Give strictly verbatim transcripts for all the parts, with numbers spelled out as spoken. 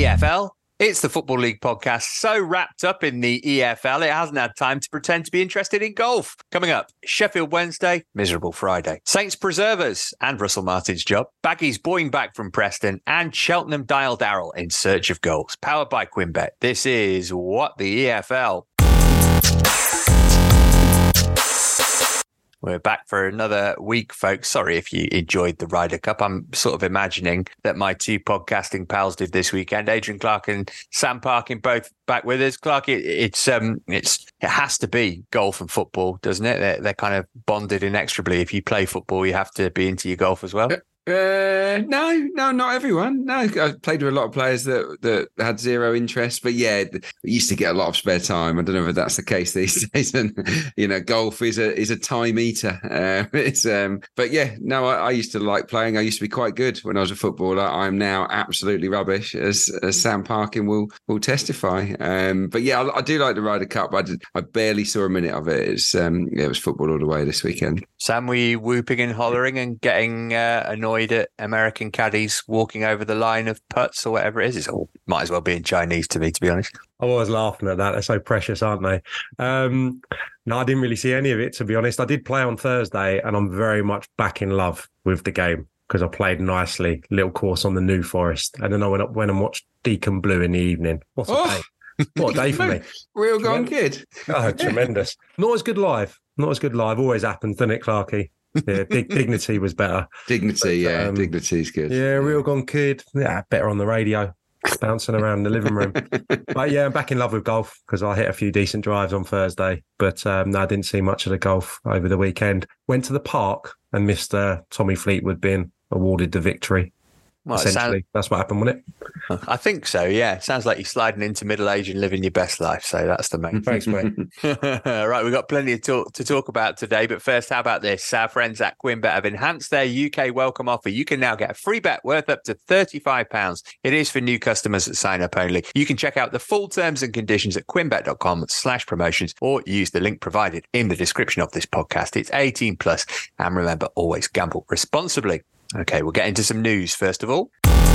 E F L. It's the Football League podcast, so wrapped up in the E F L, it hasn't had time to pretend to be interested in golf. Coming up, Sheffield Wednesday, miserable Friday. Saints Preservers and Russell Martin's job. Baggies boying back from Preston and Cheltenham Dial Darrell in search of goals. Powered by Quinbet. This is What the E F L. We're back for another week, folks. Sorry if you enjoyed the Ryder Cup. I'm sort of imagining that my two podcasting pals did this weekend. Adrian Clark and Sam Parkin both back with us. Clark, it, it's um, it's it has to be golf and football, doesn't it? They're, they're kind of bonded inexorably. If you play football, you have to be into your golf as well. Uh, no, no, not everyone. No, I played with a lot of players that, that had zero interest, but yeah, we used to get a lot of spare time. I don't know if that's the case these days. And you know, golf is a is a time eater. Uh, it's um, but yeah, no, I, I used to like playing. I used to be quite good when I was a footballer. I'm now absolutely rubbish, as, as Sam Parkin will will testify. Um, but yeah, I, I do like the Ryder Cup. I did, I barely saw a minute of it. It's um, yeah, it was football all the way this weekend. Sam, were you whooping and hollering and getting uh, annoyed at American caddies walking over the line of putts or whatever it is? It might as well be in Chinese to me, to be honest. I'm always laughing at that. They're so precious, aren't they? Um, no, I didn't really see any of it, to be honest. I did play on Thursday and I'm very much back in love with the game because I played nicely. Little course on the New Forest. And then I went up went and watched Deacon Blue in the evening. What a oh. day. What a day for me. Real gone kid. Oh, tremendous. Not as good live. Not as good live. Always happens, doesn't it, Clarky? Yeah, dig- Dignity was better. Dignity, but, yeah, um, Dignity's good. Yeah, real gone kid. Yeah, better on the radio, bouncing around the living room. But yeah, I'm back in love with golf because I hit a few decent drives on Thursday. But um, no, I didn't see much of the golf over the weekend. Went to the park and missed uh, Tommy Fleetwood being awarded the victory. Well, essentially, sounds, that's what happened, wasn't it? I think so, yeah. Sounds like you're sliding into middle age and living your best life. So that's the main Thanks, mate. Right, we've got plenty to talk, to talk about today. But first, how about this? Our friends at Quinbet have enhanced their U K welcome offer. You can now get a free bet worth up to thirty-five pounds. It is for new customers that sign up only. You can check out the full terms and conditions at quinbet.com slash promotions or use the link provided in the description of this podcast. It's eighteen plus. And remember, always gamble responsibly. Okay, we'll get into some news first of all.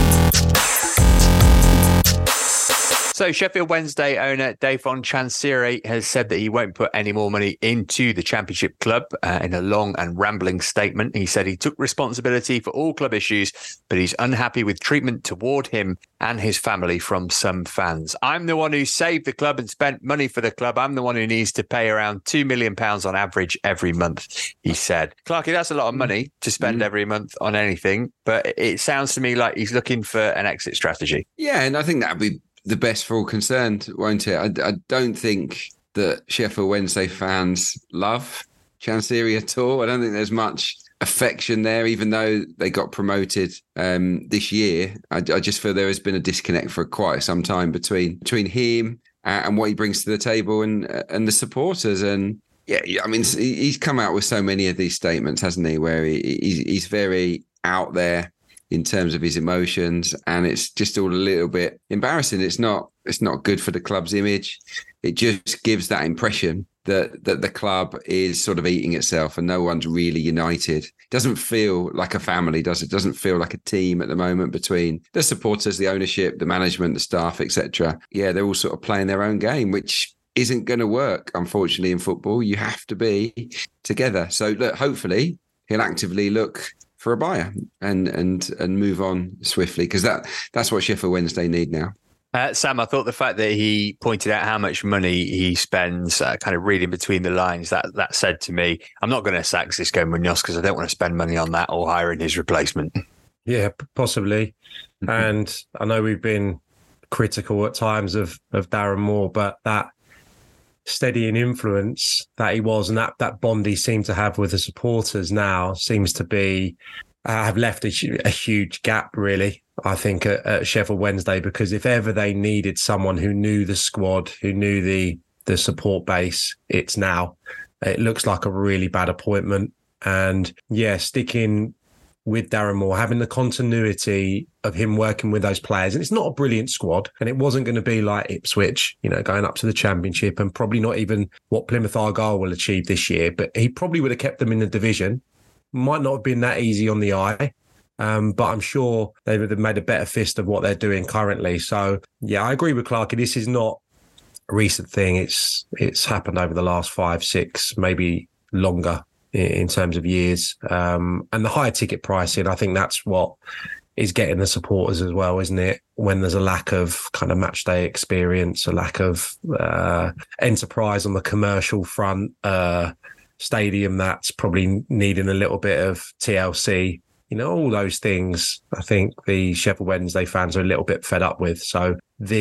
So Sheffield Wednesday owner Davon Chansiri has said that he won't put any more money into the Championship club. Uh, in a long and rambling statement, he said he took responsibility for all club issues, but he's unhappy with treatment toward him and his family from some fans. I'm the one who saved the club and spent money for the club. I'm the one who needs to pay around two million pounds on average every month, he said. Clarky, that's a lot of money to spend mm-hmm. every month on anything, but it sounds to me like he's looking for an exit strategy. Yeah, and I think that would be the best for all concerned, won't it? I, I don't think that Sheffield Wednesday fans love Chansiri at all. I don't think there's much affection there, even though they got promoted um, this year. I, I just feel there has been a disconnect for quite some time between between him and what he brings to the table and and the supporters. And yeah, I mean, he's come out with so many of these statements, hasn't he? Where he, he's, he's very out there in terms of his emotions, and it's just all a little bit embarrassing. It's not it's not good for the club's image. It just gives that impression that that the club is sort of eating itself and no one's really united. It doesn't feel like a family, does it? It doesn't feel like a team at the moment between the supporters, the ownership, the management, the staff, et cetera. Yeah, they're all sort of playing their own game, which isn't going to work, unfortunately, in football. You have to be together. So look, hopefully he'll actively look for a buyer and and and move on swiftly, because that that's what Sheffield Wednesday need now. Uh, Sam, I thought the fact that he pointed out how much money he spends, uh, kind of reading between the lines, that that said to me, I'm not going to sack Xisco Munoz because I don't want to spend money on that or hiring his replacement. Yeah, possibly. Mm-hmm. And I know we've been critical at times of of Darren Moore, but that steadying influence that he was and that that bond he seemed to have with the supporters now seems to be uh, have left a, a huge gap, really, I think, at, at Sheffield Wednesday, because if ever they needed someone who knew the squad, who knew the the support base, it's now. It looks like a really bad appointment. And yeah, sticking with Darren Moore, having the continuity of him working with those players. And it's not a brilliant squad, and it wasn't going to be like Ipswich, you know, going up to the Championship, and probably not even what Plymouth Argyle will achieve this year, but he probably would have kept them in the division. Might not have been that easy on the eye, Um, but I'm sure they've, they've made a better fist of what they're doing currently. So, yeah, I agree with Clarky. This is not a recent thing. It's it's happened over the last five, six, maybe longer in, in terms of years. Um, and the higher ticket pricing, I think that's what is getting the supporters as well, isn't it? When there's a lack of kind of match day experience, a lack of uh, enterprise on the commercial front, uh, stadium that's probably needing a little bit of T L C. You know, all those things, I think the Sheffield Wednesday fans are a little bit fed up with. So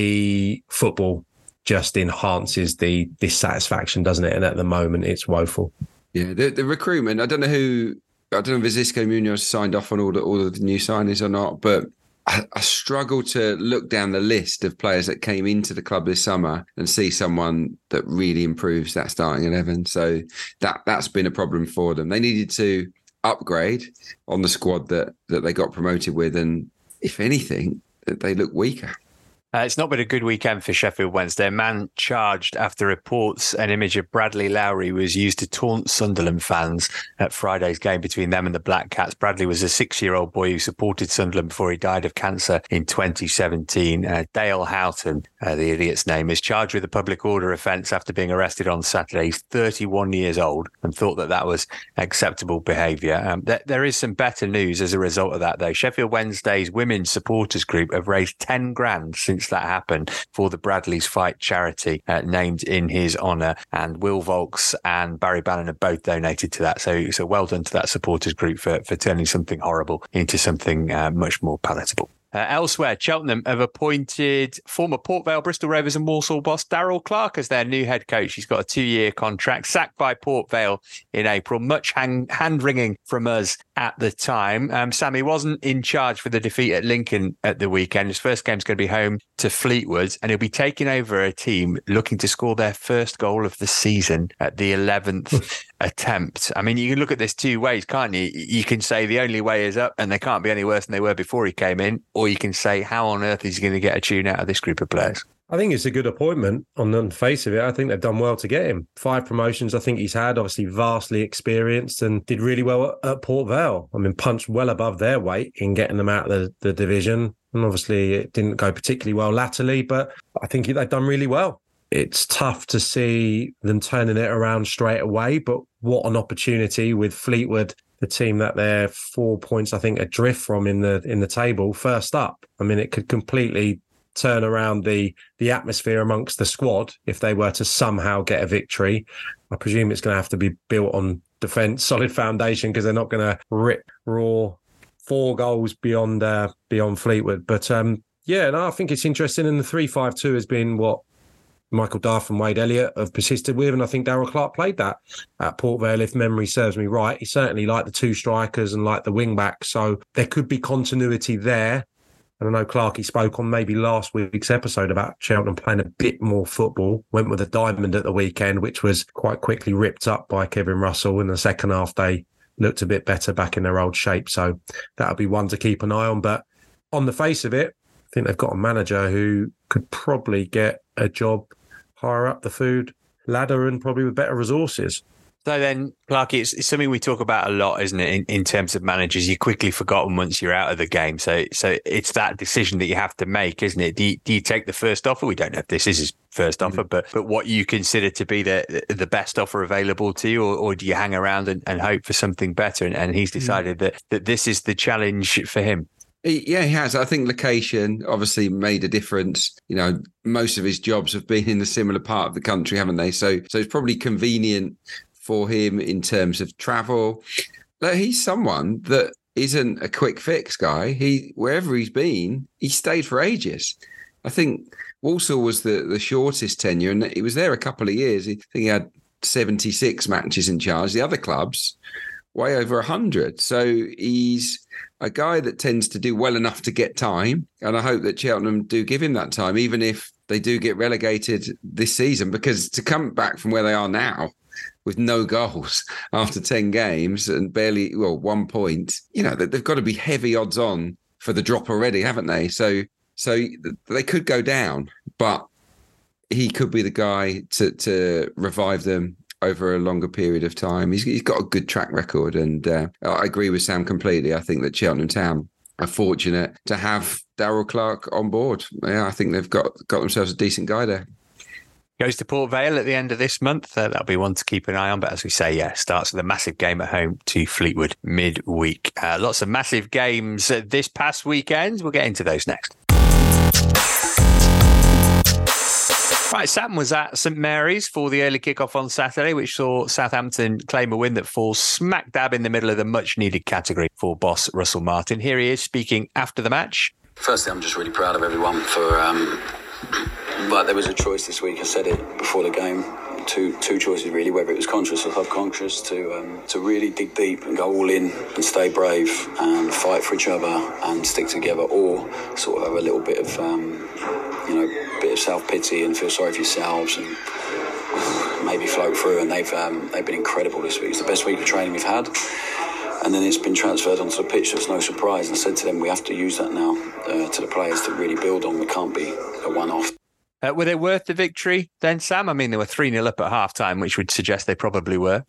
the football just enhances the dissatisfaction, doesn't it? And at the moment, it's woeful. Yeah, the, the recruitment, I don't know who, I don't know if Xisco Munoz signed off on all the, all of the new signings or not, but I, I struggle to look down the list of players that came into the club this summer and see someone that really improves that starting eleven. So that, that's been a problem for them. They needed to upgrade on the squad that that they got promoted with, and if anything, they look weaker. Uh, it's not been a good weekend for Sheffield Wednesday. A man charged after reports an image of Bradley Lowry was used to taunt Sunderland fans at Friday's game between them and the Black Cats. Bradley was a six-year-old boy who supported Sunderland before he died of cancer in twenty seventeen. Uh, Dale Houghton, uh, the idiot's name, is charged with a public order offence after being arrested on Saturday. He's thirty-one years old and thought that that was acceptable behaviour. Um, th- there is some better news as a result of that, though. Sheffield Wednesday's women's supporters group have raised ten grand since that happened for the Bradley's Fight charity, uh, named in his honour, and Will Volks and Barry Bannon have both donated to that. So, so well done to that supporters group for, for turning something horrible into something uh, much more palatable. Uh, elsewhere, Cheltenham have appointed former Port Vale, Bristol Rovers and Walsall boss Darrell Clarke as their new head coach. He's got a two-year contract, sacked by Port Vale in April. Much hang- hand-wringing from us at the time. Um, Sammy wasn't in charge for the defeat at Lincoln at the weekend. His first game's going to be home to Fleetwood, and he'll be taking over a team looking to score their first goal of the season at the eleventh attempt. I mean, you can look at this two ways, can't you? You can say the only way is up and they can't be any worse than they were before he came in, or you can say, how on earth is he going to get a tune out of this group of players? I think it's a good appointment on the face of it. I think they've done well to get him. Five promotions I think he's had, obviously vastly experienced, and did really well at, at Port Vale. I mean, punched well above their weight in getting them out of the, the division. And obviously it didn't go particularly well latterly, but I think they've done really well. It's tough to see them turning it around straight away, but what an opportunity with Fleetwood, the team that they're four points, I think, adrift from in the in the table, first up. I mean, it could completely turn around the the atmosphere amongst the squad if they were to somehow get a victory. I presume it's going to have to be built on defence, solid foundation, because they're not going to rip raw four goals beyond uh, beyond Fleetwood. But um, yeah, no, I think it's interesting. And the three five two has been what Michael Duff and Wade Elliott have persisted with, and I think Darrell Clarke played that at Port Vale, if memory serves me right. He certainly liked the two strikers and liked the wing back, so there could be continuity there. And I know Clarkey spoke on maybe last week's episode about Cheltenham playing a bit more football, went with a diamond at the weekend, which was quite quickly ripped up by Kevin Russell. In the second half, they looked a bit better back in their old shape, so that'll be one to keep an eye on. But on the face of it, I think they've got a manager who could probably get a job higher up the food ladder and probably with better resources. So then, Clark, it's, it's something we talk about a lot, isn't it, in, in terms of managers? You're quickly forgotten once you're out of the game. So so it's that decision that you have to make, isn't it? Do you, do you take the first offer? We don't know if this is his first offer, mm-hmm. but but what you consider to be the the best offer available to you, or, or do you hang around and, and hope for something better? And, and he's decided mm-hmm. that, that this is the challenge for him. Yeah, he has. I think location obviously made a difference. You know, most of his jobs have been in a similar part of the country, haven't they? So, so it's probably convenient for him in terms of travel. Like, he's someone that isn't a quick fix guy. He, wherever he's been, he stayed for ages. I think Walsall was the, the shortest tenure, and he was there a couple of years. I think he had seventy-six matches in charge. The other clubs, way over one hundred. So he's a guy that tends to do well enough to get time. And I hope that Cheltenham do give him that time, even if they do get relegated this season, because to come back from where they are now with no goals after ten games and barely, well, one point, you know, they've got to be heavy odds on for the drop already, haven't they? So, so they could go down, but he could be the guy to, to revive them over a longer period of time. He's, he's got a good track record, and uh, I agree with Sam completely. I think that Cheltenham Town are fortunate to have Daryl Clark on board. Yeah, I think they've got, got themselves a decent guy there. Goes to Port Vale at the end of this month. Uh, that'll be one to keep an eye on. But as we say, yeah, starts with a massive game at home to Fleetwood midweek. Uh, lots of massive games uh, this past weekend. We'll get into those next. Right, Sam was at St Mary's for the early kickoff on Saturday, which saw Southampton claim a win that falls smack dab in the middle of the much-needed category for boss Russell Martin. Here he is speaking after the match. Firstly, I'm just really proud of everyone for... Um, but there was a choice this week. I said it before the game. Two two choices really, whether it was conscious or subconscious, to um, to really dig deep and go all in and stay brave and fight for each other and stick together, or sort of have a little bit of um, you know bit of self-pity and feel sorry for yourselves and maybe float through. And they've um, they've been incredible this week. It's the best week of training we've had. And then it's been transferred onto the pitch, so it's no surprise. And I said to them, we have to use that now uh, to the players to really build on. We can't be a one-off. Uh, were they worth the victory then, Sam? I mean, they were three nil up at half-time, which would suggest they probably were.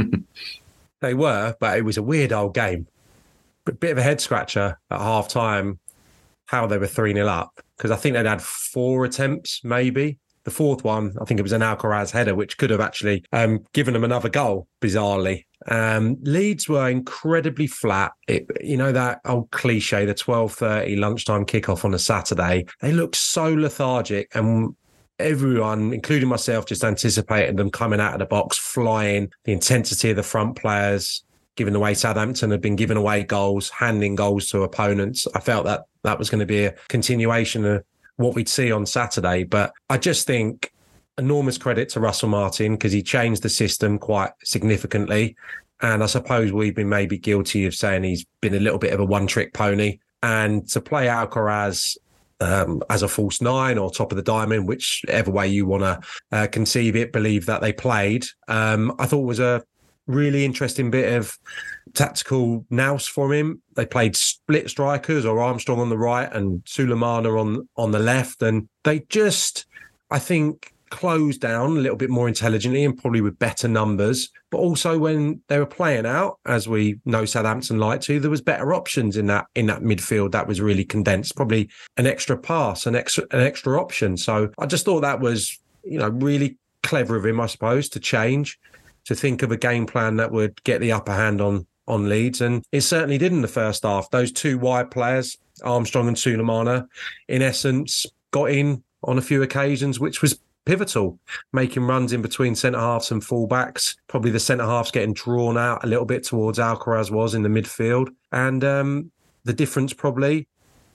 They were, but it was a weird old game. A bit of a head-scratcher at half-time, how they were three nil up, because I think they'd had four attempts, maybe. The fourth one, I think it was an Alcaraz header, which could have actually um, given them another goal, bizarrely. Um, Leeds were incredibly flat. It, you know, that old cliche, the twelve thirty lunchtime kickoff on a Saturday. They looked so lethargic, and everyone, including myself, just anticipated them coming out of the box, flying, the intensity of the front players, given the way Southampton had been giving away goals, handing goals to opponents. I felt that that was going to be a continuation of what we'd see on Saturday. But I just think enormous credit to Russell Martin, because he changed the system quite significantly. And I suppose we've been maybe guilty of saying he's been a little bit of a one-trick pony. And to play Alcaraz um, as a false nine or top of the diamond, whichever way you want to uh, conceive it, believe that they played, um, I thought was a really interesting bit of tactical nous from him. They played split strikers, or Armstrong on the right and Sulemana on, on the left. And they just, I think, closed down a little bit more intelligently and probably with better numbers. But also when they were playing out, as we know Southampton like to, there was better options in that in that midfield that was really condensed, probably an extra pass, an extra an extra option. So I just thought that was, you know, really clever of him, I suppose, to change, to think of a game plan that would get the upper hand on on Leeds. And it certainly did in the first half. Those two wide players, Armstrong and Sulemana, in essence, got in on a few occasions, which was pivotal, making runs in between centre-halves and full-backs. Probably the centre-halves getting drawn out a little bit towards Alcaraz was in the midfield. And um, the difference probably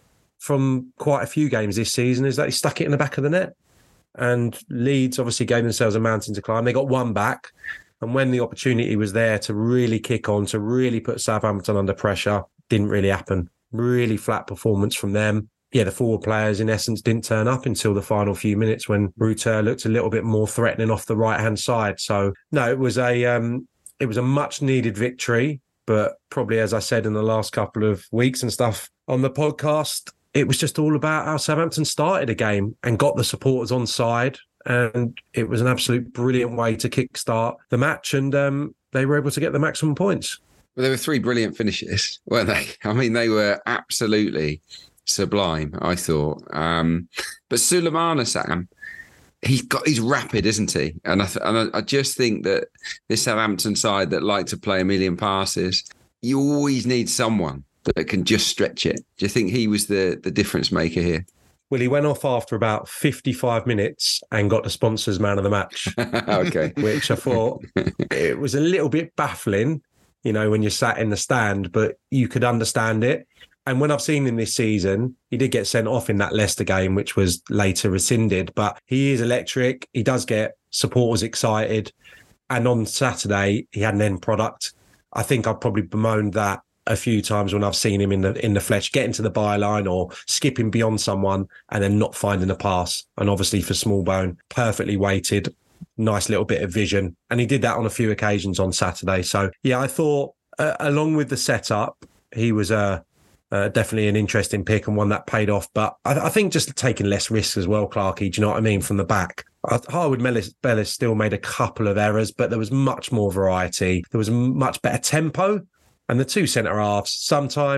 from quite a few games this season is that he stuck it in the back of the net. And Leeds obviously gave themselves a mountain to climb. They got one back. And when the opportunity was there to really kick on, to really put Southampton under pressure, didn't really happen. Really flat performance from them. Yeah, the forward players, in essence, didn't turn up until the final few minutes when Rutter looked a little bit more threatening off the right-hand side. So, no, it was a um, it was a much-needed victory. But probably, as I said in the last couple of weeks and stuff on the podcast, it was just all about how Southampton started a game and got the supporters on side. And it was an absolute brilliant way to kickstart the match. And um, they were able to get the maximum points. Well, there were three brilliant finishes, weren't they? I mean, they were absolutely sublime, I thought. Um, but Sulemana, Sam, he's got he's rapid, isn't he? And I th- and I, I just think that this Southampton side that like to play a million passes, you always need someone that can just stretch it. Do you think he was the the difference maker here? Well, he went off after about fifty-five minutes and got the sponsors man of the match. Okay. Which I thought it was a little bit baffling, you know, when you're sat in the stand, but you could understand it. And when I've seen him this season, he did get sent off in that Leicester game, which was later rescinded. But he is electric. He does get supporters excited. And on Saturday, he had an end product. I think I've probably bemoaned that a few times when I've seen him in the in the flesh, getting to the byline or skipping beyond someone and then not finding a pass. And obviously for Smallbone, perfectly weighted, nice little bit of vision. And he did that on a few occasions on Saturday. So, yeah, I thought uh, along with the setup, he was a... Uh, definitely an interesting pick and one that paid off. But I, I think just taking less risks as well, Clarkey, do you know what I mean, from the back. I, Harwood Bellis, Bellis still made a couple of errors, but there was much more variety. There was much better tempo. And the two centre-halves, sometimes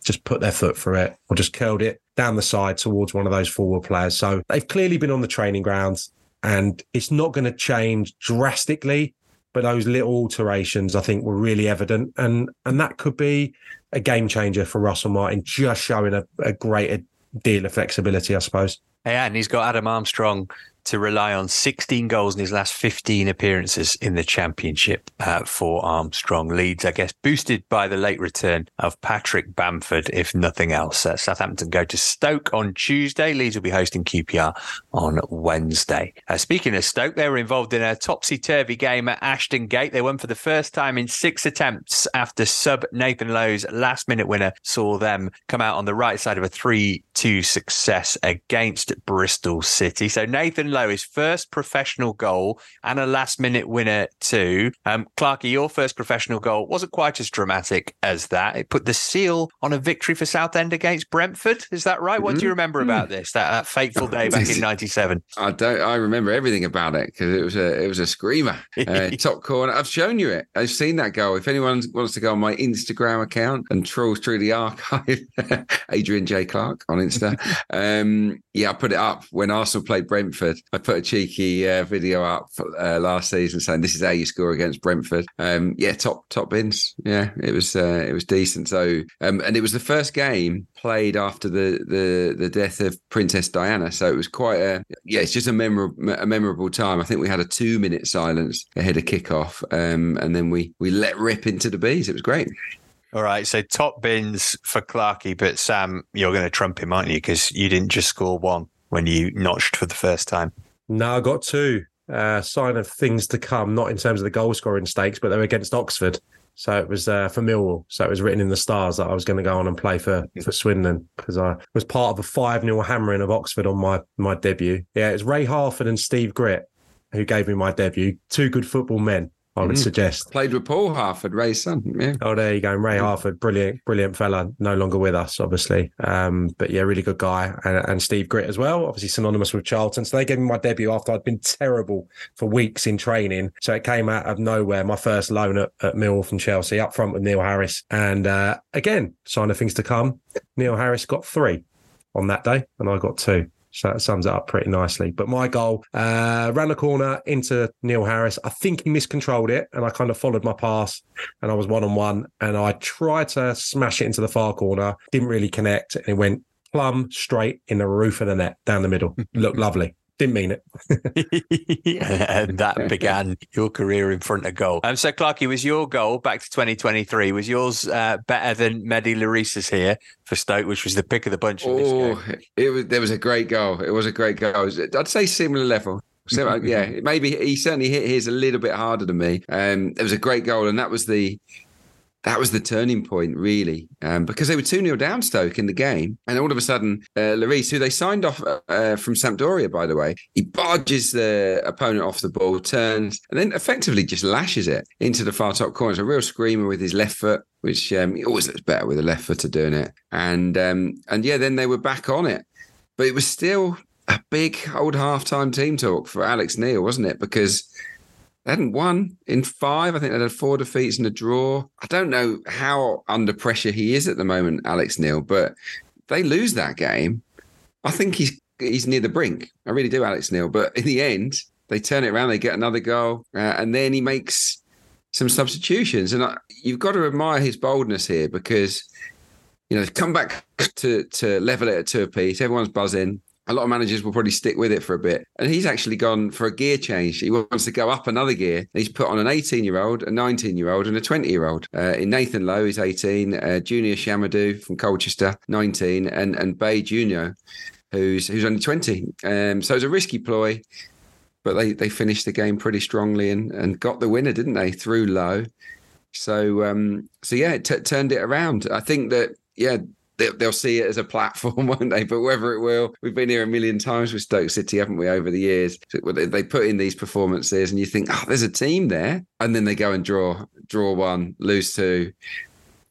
just put their foot through it or just curled it down the side towards one of those forward players. So they've clearly been on the training grounds, and it's not going to change drastically, but those little alterations I think were really evident, and and that could be a game changer for Russell Martin, just showing a, a greater deal of flexibility, I suppose. Yeah, and he's got Adam Armstrong to rely on. Sixteen goals in his last fifteen appearances in the Championship uh, for Armstrong. Leeds, I guess, boosted by the late return of Patrick Bamford, if nothing else. Uh, Southampton go to Stoke on Tuesday. Leeds will be hosting Q P R on Wednesday. Uh, speaking of Stoke, they were involved in a topsy-turvy game at Ashton Gate. They won for the first time in six attempts after sub Nathan Lowe's last-minute winner saw them come out on the right side of a three two success against Bristol City. So Nathan Lowe, his first professional goal and a last-minute winner too. Um, Clarkie, your first professional goal wasn't quite as dramatic as that. It put the seal on a victory for Southend against Brentford. Is that right? What mm-hmm. do you remember about this? That, that fateful day back in ninety-seven. I don't. I remember everything about it because it was a it was a screamer. Uh, top corner. I've shown you it. I've seen that goal. If anyone wants to go on my Instagram account and trawl through the archive, Adrian J Clark on Insta. um, yeah, I put it up when Arsenal played Brentford. I put a cheeky uh, video up uh, last season saying this is how you score against Brentford. Um, yeah, top top bins. Yeah, it was uh, it was decent. So um, and it was the first game played after the the the death of Princess Diana. So it was quite a yeah. It's just a memorable a memorable time. I think we had a two minute silence ahead of kickoff, um, and then we we let rip into the bees. It was great. All right, so top bins for Clarkie, but Sam, you're going to trump him, aren't you? Because you didn't just score one when you notched for the first time. No, I got two. Uh, sign of things to come, not in terms of the goal scoring stakes, but they were against Oxford. So it was uh, for Millwall. So it was written in the stars that I was going to go on and play for, for Swindon because I was part of a five nil hammering of Oxford on my, my debut. Yeah, it was Ray Harford and Steve Gritt who gave me my debut. Two good football men, I would mm. suggest. Played with Paul Harford, Ray's son. Yeah. Oh, there you go. Ray mm. Harford, brilliant, brilliant fella. No longer with us, obviously. Um, but yeah, really good guy. And, and Steve Gritt as well, obviously synonymous with Charlton. So they gave me my debut after I'd been terrible for weeks in training. So it came out of nowhere. My first loan at, at Millwall from Chelsea, up front with Neil Harris. And uh, again, sign of things to come. Neil Harris got three on that day, and I got two. So that sums it up pretty nicely. But my goal, uh, ran the corner into Neil Harris. I think he miscontrolled it and I kind of followed my pass and I was one-on-one and I tried to smash it into the far corner. Didn't really connect and it went plumb straight in the roof of the net down the middle. Looked lovely. Didn't mean it. And that began your career in front of goal. Um, so, Clarkie, was your goal back to twenty twenty-three? Was yours uh, better than Mehdi Larissa's here for Stoke, which was the pick of the bunch in this oh, game? It was, there was a great goal. It was a great goal. Was, I'd say similar level. So, yeah, maybe he certainly hit his a little bit harder than me. Um, it was a great goal, and that was the That was the turning point, really, um, because they were two nil down Stoke in the game. And all of a sudden, uh, Lloris, who they signed off uh, from Sampdoria, by the way, he barges the opponent off the ball, turns, and then effectively just lashes it into the far top corner. It's a real screamer with his left foot, which um, he always looks better with a left footer doing it. And, um, and yeah, then they were back on it. But it was still a big old halftime team talk for Alex Neil, wasn't it? Because they hadn't won in five. I think they had four defeats and a draw. I don't know how under pressure he is at the moment, Alex Neil, but if they lose that game, I think he's he's near the brink. I really do, Alex Neil. But in the end, they turn it around, they get another goal, uh, and then he makes some substitutions. And I, you've got to admire his boldness here because, you know, come back to, to level it at two apiece. Everyone's buzzing. A lot of managers will probably stick with it for a bit. And he's actually gone for a gear change. He wants to go up another gear. And he's put on an eighteen-year-old, a nineteen-year-old and a twenty-year-old. Uh, in Nathan Lowe, he's eighteen. Uh, Junior Shamadou from Colchester, nineteen. And and Bay Junior, who's who's only twenty. Um, so it's a risky ploy. But they, they finished the game pretty strongly and, and got the winner, didn't they, through Lowe. So, um, so yeah, it t- turned it around. I think that, yeah, they'll see it as a platform, won't they? But whether it will, we've been here a million times with Stoke City, haven't we, over the years? They put in these performances and you think, oh, there's a team there. And then they go and draw, draw one, lose two.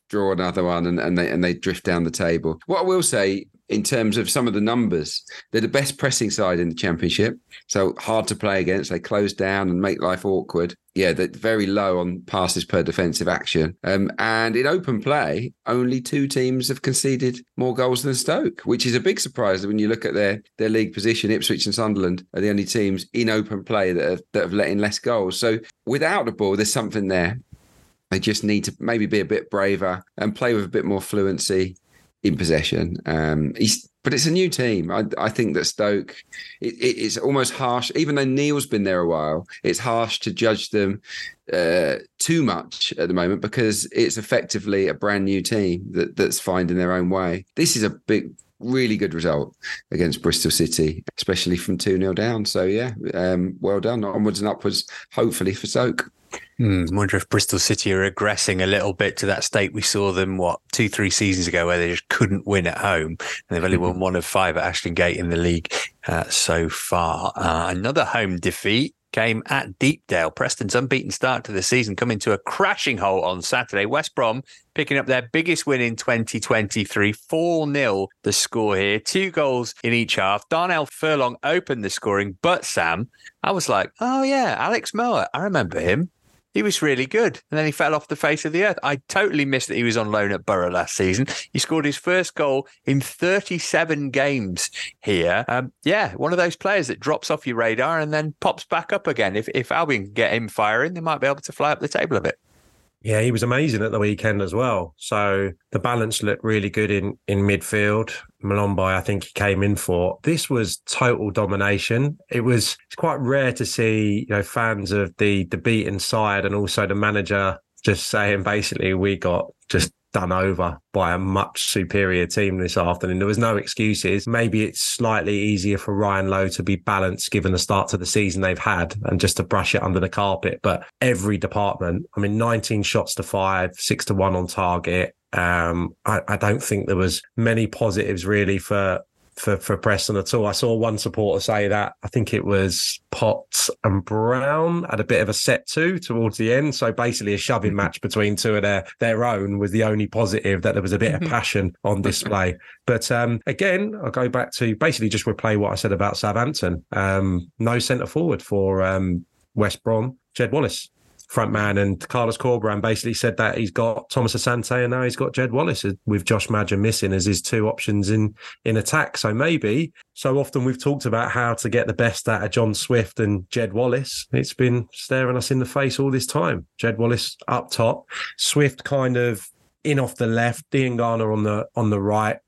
draw another one, and, and they and they drift down the table. What I will say, in terms of some of the numbers, they're the best pressing side in the Championship. So hard to play against. They close down and make life awkward. Yeah, they're very low on passes per defensive action. Um, and in open play, only two teams have conceded more goals than Stoke, which is a big surprise when you look at their, their league position. Ipswich and Sunderland are the only teams in open play that have, that have let in less goals. So without the ball, there's something there. They just need to maybe be a bit braver and play with a bit more fluency in possession. Um, he's, but it's a new team. I, I think that Stoke, it, it, it's almost harsh, even though Neil's been there a while, it's harsh to judge them uh, too much at the moment because it's effectively a brand new team that, that's finding their own way. This is a big, really good result against Bristol City, especially from two nil down. So, yeah, um, well done. Onwards and upwards, hopefully, for Stoke. Hmm, I wonder if Bristol City are regressing a little bit to that state we saw them, what, two, three seasons ago where they just couldn't win at home. And they've only won one of five at Ashton Gate in the league uh, so far. Uh, another home defeat came at Deepdale. Preston's unbeaten start to the season coming to a crashing halt on Saturday. West Brom picking up their biggest win in twenty twenty-three, four nil the score here. Two goals in each half. Darnell Furlong opened the scoring, but Sam, I was like, oh yeah, Alex Mower, I remember him. He was really good. And then he fell off the face of the earth. I totally missed that he was on loan at Borough last season. He scored his first goal in thirty-seven games here. Um, yeah, one of those players that drops off your radar and then pops back up again. If, if Albion can get him firing, they might be able to fly up the table a bit. Yeah, he was amazing at the weekend as well. So the balance looked really good in, in midfield. Malombai, I think he came in for. This was total domination. It was it's quite rare to see, you know, fans of the the beaten side and also the manager just saying basically we got just done over by a much superior team this afternoon. There was no excuses. Maybe it's slightly easier for Ryan Lowe to be balanced given the start to the season they've had and just to brush it under the carpet. But every department, I mean, nineteen shots to five, six to one on target. Um, I, I don't think there was many positives really for For, for Preston at all. I saw one supporter say that I think it was Potts and Brown had a bit of a set to towards the end. So basically a shoving match between two of their, their own was the only positive, that there was a bit of passion on display. But um, again, I'll go back to basically just replay what I said about Southampton. Um, no centre forward for um, West Brom. Jed Wallace, front man, and Carlos Corberán basically said that he's got Thomas Asante and now he's got Jed Wallace with Josh Madger missing as his two options in in attack. So maybe, so often we've talked about how to get the best out of John Swift and Jed Wallace. It's been staring us in the face all this time. Jed Wallace up top, Swift kind of in off the left, Diangana on the on the right,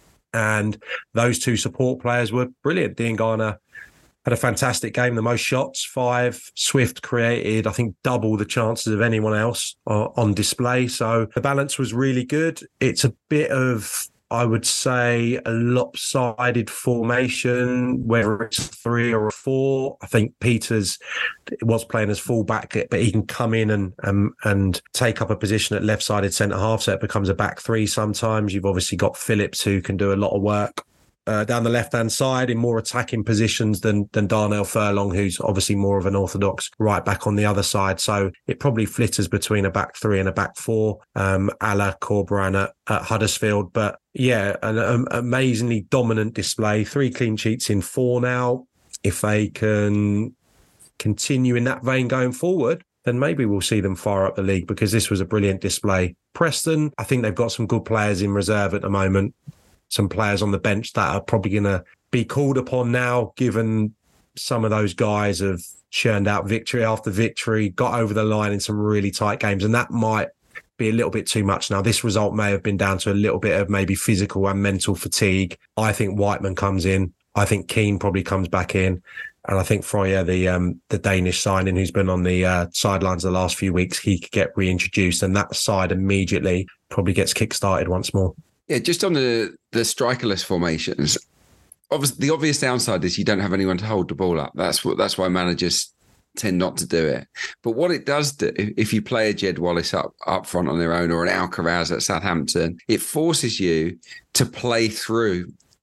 and those two support players were brilliant. Diangana had a fantastic game, the most shots, five. Swift created, I think, double the chances of anyone else uh, on display. So the balance was really good. It's a bit of, I would say, a lopsided formation, whether it's a three or a four. I think Peters was playing as fullback, but he can come in and um, and take up a position at left-sided centre-half, so it becomes a back three sometimes. You've obviously got Phillips, who can do a lot of work Uh, down the left-hand side in more attacking positions than than Darnell Furlong, who's obviously more of an orthodox right back on the other side. So it probably flitters between a back three and a back four, um, a la Corberán at, at Huddersfield. But yeah, an, an amazingly dominant display. Three clean sheets in four now. If they can continue in that vein going forward, then maybe we'll see them fire up the league, because this was a brilliant display. Preston, I think they've got some good players in reserve at the moment. Some players on the bench that are probably going to be called upon now, given some of those guys have churned out victory after victory, got over the line in some really tight games, and that might be a little bit too much now. This result may have been down to a little bit of maybe physical and mental fatigue. I think Whiteman comes in. I think Keane probably comes back in. And I think Freuer, the um, the Danish signing who's been on the uh, sidelines the last few weeks, he could get reintroduced, and that side immediately probably gets kick-started once more. Yeah, just on the, the strikerless formations, obviously the obvious downside is you don't have anyone to hold the ball up. That's what that's why managers tend not to do it. But what it does do, if you play a Jed Wallace up, up front on their own, or an Alcaraz at Southampton, it forces you to play through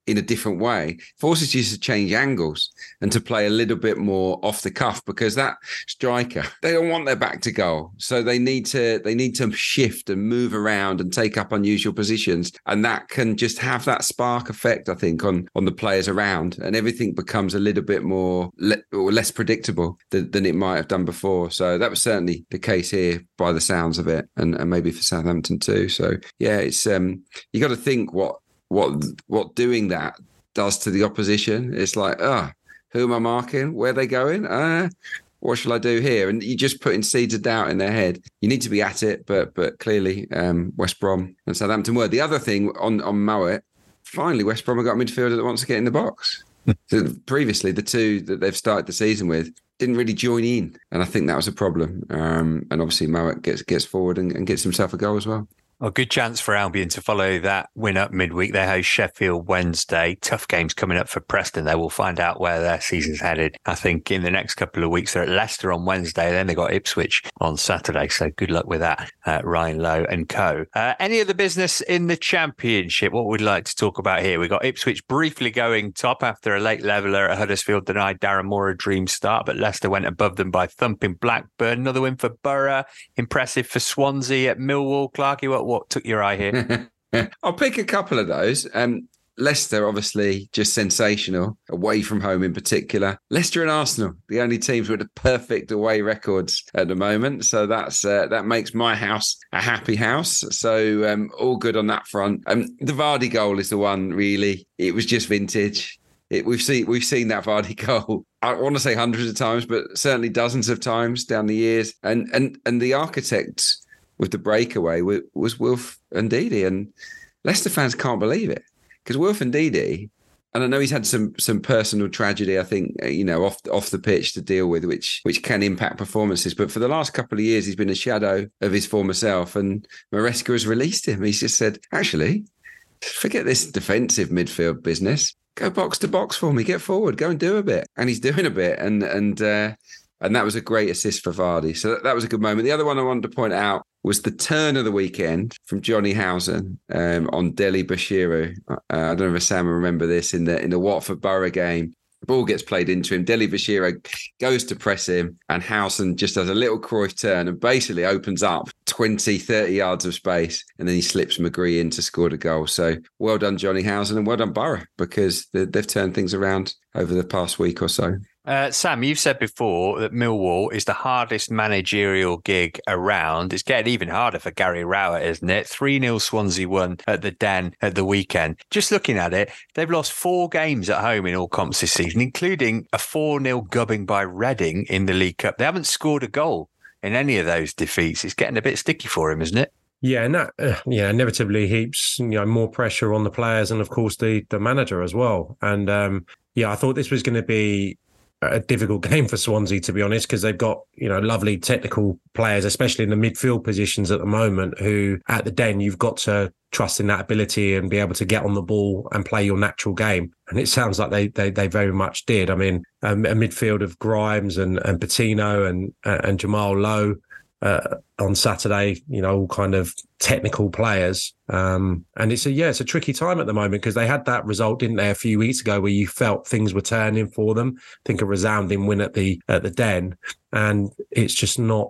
in a different way, forces you to change angles and to play a little bit more off the cuff, because that striker, they don't want their back to goal. So they need to they need to shift and move around and take up unusual positions. And that can just have that spark effect, I think, on, on the players around. And everything becomes a little bit more le- or less predictable than, than it might have done before. So that was certainly the case here by the sounds of it, and, and maybe for Southampton too. So yeah, it's um you got to think what what what doing that does to the opposition. It's like, ah, oh, who am I marking? Where are they going? Uh, what shall I do here? And you're just putting seeds of doubt in their head. You need to be at it, but but clearly um, West Brom and Southampton were. The other thing on, on Mowat, finally West Brom have got a midfielder that wants to get in the box. So previously, the two that they've started the season with didn't really join in. And I think that was a problem. Um, and obviously Mowat gets, gets forward and, and gets himself a goal as well. A good chance for Albion to follow that win up midweek. They host Sheffield Wednesday. Tough games coming up for Preston. They will find out where their season's headed. I think in the next couple of weeks, they're at Leicester on Wednesday. Then they got Ipswich on Saturday. So good luck with that, uh, Ryan Lowe and co. Uh, any other business in the Championship? What we'd like to talk about here? We got Ipswich briefly going top after a late leveller at Huddersfield denied Darren Moore a dream start, but Leicester went above them by thumping Blackburn. Another win for Borough. Impressive for Swansea at Millwall. Clarkey, what What took your eye here? I'll pick a couple of those. Um, Leicester, obviously, just sensational, away from home in particular. Leicester and Arsenal, the only teams with the perfect away records at the moment. So that's uh, that makes my house a happy house. So um, all good on that front. Um, the Vardy goal is the one, really. It was just vintage. It, we've seen we've seen that Vardy goal. I want to say hundreds of times, but certainly dozens of times down the years. And and and the architect with the breakaway was Wilf Ndidi, and Leicester fans can't believe it, because Wilf Ndidi, and I know he's had some some personal tragedy, I think, you know, off off the pitch to deal with, which which can impact performances. But for the last couple of years, he's been a shadow of his former self, and Maresca has released him. He's just said, actually, forget this defensive midfield business. Go box to box for me. Get forward. Go and do a bit. And he's doing a bit, and and uh, and that was a great assist for Vardy. So that, that was a good moment. The other one I wanted to point out was the turn of the weekend from Johnny Housen um, on Deli Bashiru. Uh, I don't know if Sam will remember this in the in the Watford Borough game. The ball gets played into him. Deli Bashiru goes to press him, and Housen just does a little Cruyff turn and basically opens up twenty, thirty yards of space, and then he slips McGree in to score the goal. So well done, Johnny Housen, and well done, Borough, because they've turned things around over the past week or so. Uh, Sam, you've said before that Millwall is the hardest managerial gig around. It's getting even harder for Gary Rowett, isn't it? three nil Swansea won at the Den at the weekend. Just looking at it, they've lost four games at home in all comps this season, including a four nil gubbing by Reading in the League Cup. They haven't scored a goal in any of those defeats. It's getting a bit sticky for him, isn't it? Yeah, and that uh, yeah inevitably heaps you know more pressure on the players and of course the the manager as well. And um, yeah, I thought this was going to be a difficult game for Swansea, to be honest, because they've got, you know, lovely technical players, especially in the midfield positions at the moment, who at the Den, you've got to trust in that ability and be able to get on the ball and play your natural game. And it sounds like they they, they very much did. I mean, um, a midfield of Grimes and, and Patino and, and Jamal Lowe uh, on Saturday, you know, all kind of technical players. Um, and it's a, yeah, it's a tricky time at the moment, because they had that result, didn't they, a few weeks ago, where you felt things were turning for them. I think a resounding win at the, at the Den, and it's just not,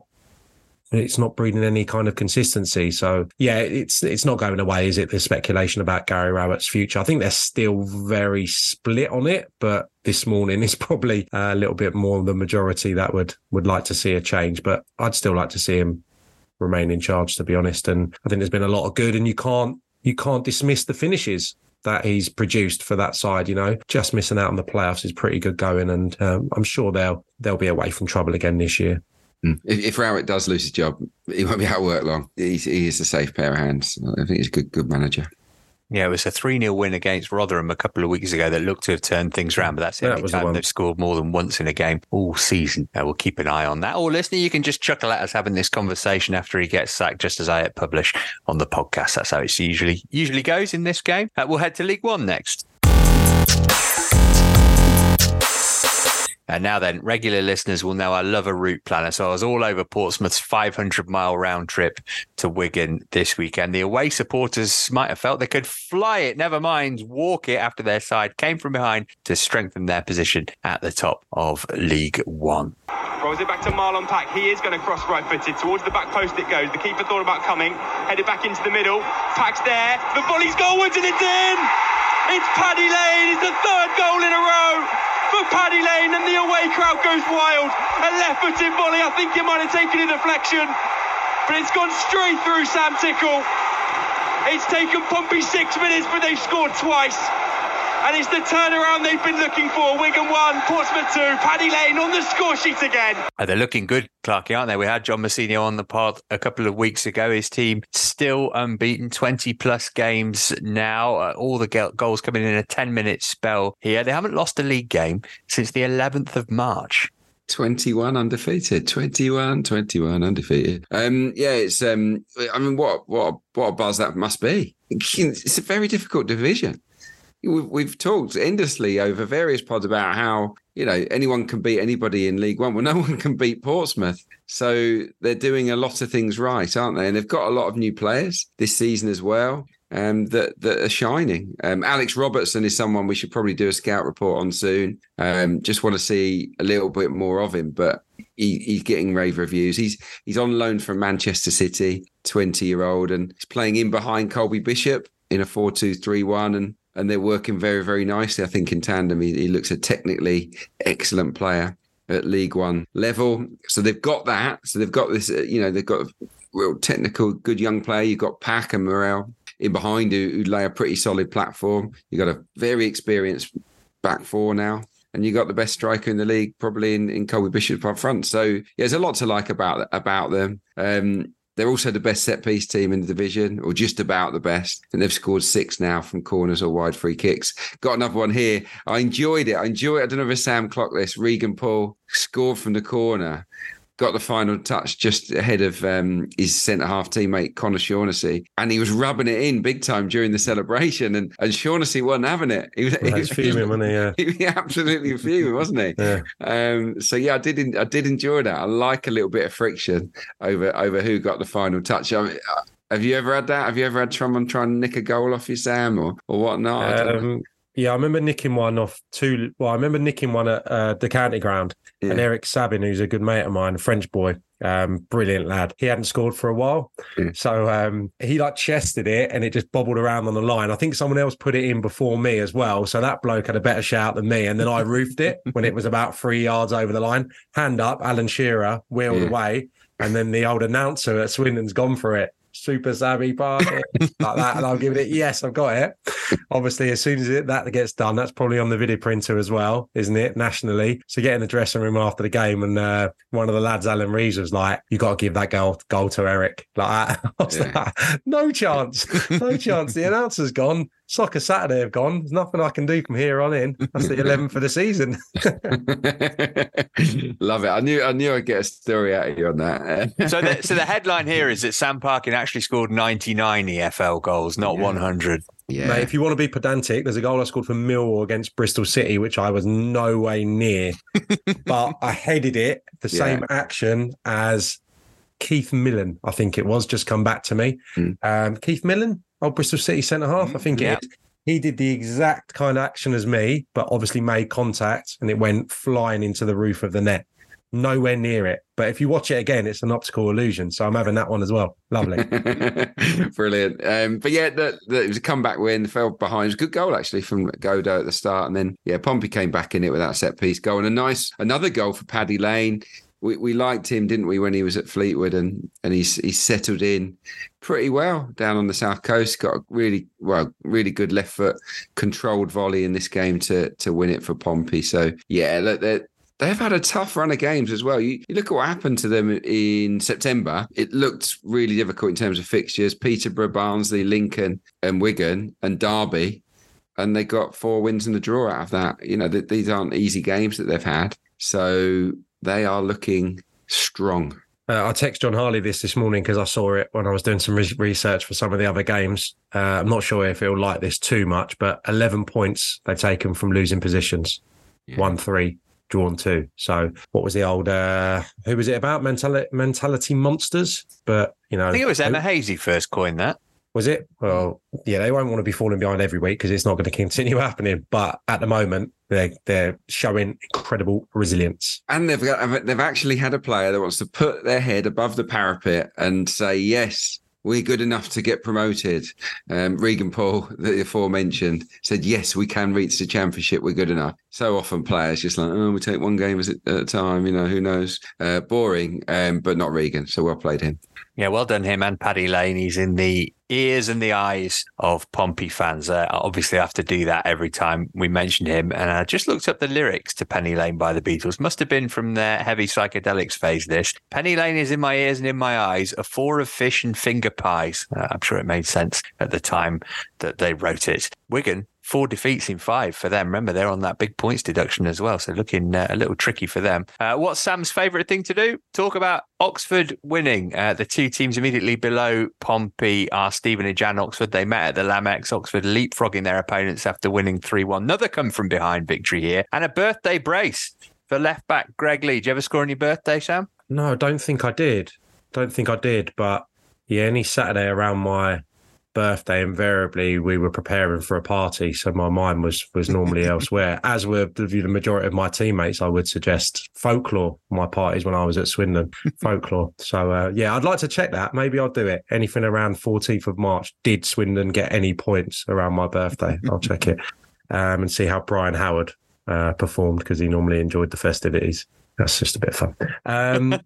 it's not breeding any kind of consistency. So yeah, it's, it's not going away, is it? The speculation about Gary Rowett's future. I think they're still very split on it, but this morning is probably a little bit more the majority that would, would like to see a change, but I'd still like to see him remain in charge, to be honest. And I think there's been a lot of good, and you can't you can't dismiss the finishes that he's produced for that side. You know, just missing out on the playoffs is pretty good going, and um, I'm sure they'll they'll be away from trouble again this year. If, if Rowett does lose his job, he won't be out of work long. He's, he is a safe pair of hands. I think he's a good good manager. Yeah, it was a three nil win against Rotherham a couple of weeks ago that looked to have turned things around, but that's the That only was the time one. they've scored more than once in a game all season. Uh, we'll keep an eye on that. Or listener, you can just chuckle at us having this conversation after he gets sacked, just as I hit publish on the podcast. That's how it usually usually goes in this game. Uh, we'll head to League One next. And now then, regular listeners will know I love a route planner. So I was all over Portsmouth's five hundred mile round trip to Wigan this weekend. The away supporters might have felt they could fly it, never mind walk it after their side came from behind to strengthen their position at the top of League One. Rolls it back to Marlon Pack. He is going to cross right-footed. Towards the back post it goes. The keeper thought about coming. Headed back into the middle. Pack's there. The volley's goalwards and it's in! It's Paddy Lane. It's the third goal in a row for Paddy Lane, and the away crowd goes wild. A left-footed volley. I think it might have taken a deflection, but it's gone straight through Sam Tickle. It's taken Pompey six minutes, but they've scored twice. And it's the turnaround they've been looking for. Wigan one, Portsmouth two, Paddy Lane on the score sheet again. Oh, they're looking good, Clarky, aren't they? We had John Mousinho on the pod a couple of weeks ago. His team still unbeaten, twenty plus games now. Uh, all the go- goals coming in a ten minute spell here. They haven't lost a league game since the eleventh of March. twenty-one undefeated, twenty-one, twenty-one undefeated. Um, yeah, it's, um, I mean, what, what, what a buzz that must be. It's a very difficult division. We've, we've talked endlessly over various pods about how, you know, anyone can beat anybody in League One. Well, no one can beat Portsmouth. So they're doing a lot of things right, aren't they? And they've got a lot of new players this season as well, um, that, that are shining. Um, Alex Robertson is someone we should probably do a scout report on soon. Um, just want to see a little bit more of him, but he, he's getting rave reviews. He's he's on loan from Manchester City, twenty-year-old, and he's playing in behind Colby Bishop in a four two three one, and And they're working very, very nicely, I think, in tandem. He, he looks a technically excellent player at League One level. So they've got that. So they've got this, uh, you know, they've got a real technical, good young player. You've got Pack and Morel in behind who, who lay a pretty solid platform. You've got a very experienced back four now. And you got the best striker in the league, probably in, in Colby Bishop up front. So yeah, there's a lot to like about, about them. Um, They're also the best set-piece team in the division, or just about the best. And they've scored six now from corners or wide free kicks. Got another one here. I enjoyed it. I enjoyed it. I don't know if Sam clocked this. Regan Paul scored from the corner. Got the final touch just ahead of um, his centre-half teammate, Connor Shaughnessy. And he was rubbing it in big time during the celebration. And, and Shaughnessy wasn't having it. He was, well, he was fuming, wasn't he? Yeah. He was absolutely fuming, wasn't he? Yeah. Um, so, yeah, I did I did enjoy that. I like a little bit of friction over, over who got the final touch. I mean, have you ever had that? Have you ever had someone try and nick a goal off you, Sam, or, or whatnot? Um, yeah, I remember nicking one off two. Well, I remember nicking one at uh, the county ground. Yeah. And Eric Sabin, who's a good mate of mine, a French boy, um, brilliant lad. He hadn't scored for a while. Yeah. So um, he like chested it and it just bobbled around on the line. I think someone else put it in before me as well. So that bloke had a better shout than me. And then I roofed it when it was about three yards over the line. Hand up, Alan Shearer, wheeled yeah. away. And then the old announcer at Swindon's gone for it. Super Sammy Party, like that. And I'll give it, yes, I've got it. Obviously, as soon as it, that gets done, that's probably on the video printer as well, isn't it, nationally? So get in the dressing room after the game and uh, one of the lads, Alan Reeves, was like, you got to give that goal, goal to Eric. Like that. I was yeah. like, no chance, no chance. The announcer's gone. Soccer Saturday have gone. There's nothing I can do from here on in. That's the eleventh for the season. Love it. I knew I knew I'd get a story out of you on that. so, the, so the headline here is that Sam Parkin actually scored ninety-nine E F L goals, not yeah. one hundred. Yeah. Mate, if you want to be pedantic, there's a goal I scored for Millwall against Bristol City, which I was no way near. But I headed it, the yeah. same action as Keith Millen, I think it was, just come back to me. Mm. Um, Keith Millen? Oh, Bristol City centre-half, I think yeah. it is. He did the exact kind of action as me, but obviously made contact and it went flying into the roof of the net. Nowhere near it. But if you watch it again, it's an optical illusion. So I'm having that one as well. Lovely. Brilliant. Um, but yeah, the, the, it was a comeback win, fell behind. It was a good goal, actually, from Godo at the start. And then, yeah, Pompey came back in it with that set-piece goal. And a nice, another goal for Paddy Lane. We we liked him, didn't we, when he was at Fleetwood, and and he's he's settled in pretty well down on the south coast. Got a really well, really good left foot controlled volley in this game to to win it for Pompey. So yeah, look, they've had a tough run of games as well. You, you look at what happened to them in September. It looked really difficult in terms of fixtures: Peterborough, Barnsley, Lincoln, and Wigan, and Derby, and they got four wins and a draw out of that. You know, th- these aren't easy games that they've had. So they are looking strong. Uh, I text John Harley this this morning because I saw it when I was doing some re- research for some of the other games. Uh, I'm not sure if he'll like this too much, but eleven points they've taken from losing positions. Yeah. one three. drawn to. So what was the old, uh, who was it about? Mentality, mentality monsters? But, you know. I think it was Emma Hazy first coined that. Was it? Well, yeah, they won't want to be falling behind every week because it's not going to continue happening. But at the moment, they're, they're showing incredible resilience. And they've got, they've actually had a player that wants to put their head above the parapet and say, yes, we're good enough to get promoted. Um, Regan Paul, the aforementioned, said, yes, we can reach the championship. We're good enough. So often players just like, oh, we take one game at a time. You know, who knows? Uh, boring, um, but not Regan. So well played him. Yeah, well done him and Paddy Lane. He's in the ears and the eyes of Pompey fans. Uh, obviously, I have to do that every time we mention him. And I just looked up the lyrics to Penny Lane by the Beatles. Must have been from their heavy psychedelics phase, this. Penny Lane is in my ears and in my eyes, a four of fish and finger pies. Uh, I'm sure it made sense at the time that they wrote it. Wigan, four defeats in five for them. Remember, they're on that big points deduction as well. So looking uh, a little tricky for them. Uh, what's Sam's favourite thing to do? Talk about Oxford winning. Uh, the two teams immediately below Pompey are Stevenage and Oxford. They met at the Lamex. Oxford leapfrogging their opponents after winning three one. Another come from behind victory here. And a birthday brace for left back Greg Lee. Did you ever score on your birthday, Sam? No, I don't think I did. Don't think I did. But yeah, any Saturday around my birthday, invariably we were preparing for a party, so my mind was was normally elsewhere, as were the, the majority of my teammates. I would suggest folklore, my parties when I was at Swindon. Folklore. So uh, yeah, I'd like to check that. Maybe I'll do it. Anything around fourteenth of March. Did Swindon get any points around my birthday? I'll check it um, and see how Brian Howard uh, performed, because he normally enjoyed the festivities. That's just a bit of fun. Um,